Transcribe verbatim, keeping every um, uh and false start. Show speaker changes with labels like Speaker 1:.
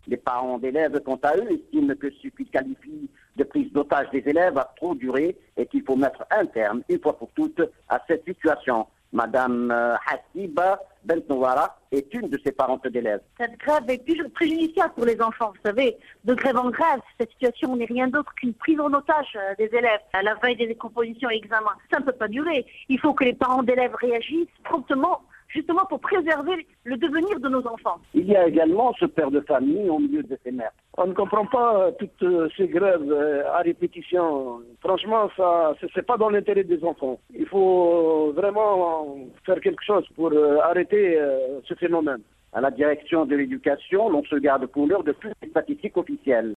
Speaker 1: Les parents d'élèves, quant à eux, estiment que ce qu'ils qualifient de prise d'otage des élèves a trop duré et qu'il faut mettre un terme, une fois pour toutes, à cette situation. Madame Hassiba Bent Nouara est une de ces parentes d'élèves.
Speaker 2: Cette grève est plus préjudiciable pour les enfants. Vous savez, de grève en grève, cette situation n'est rien d'autre qu'une prise en otage des élèves à la veille des décompositions et examens. Ça ne peut pas durer. Il faut que les parents d'élèves réagissent promptement, justement pour préserver le devenir de nos enfants.
Speaker 1: Il y a également ce père de famille au milieu de ces mères.
Speaker 3: On ne comprend pas toutes ces grèves à répétition. Franchement, ça, c'est pas dans l'intérêt des enfants. Il faut vraiment faire quelque chose pour arrêter ce phénomène.
Speaker 1: À la direction de l'éducation, l'on se garde pour l'heure de toutes les statistiques officielles.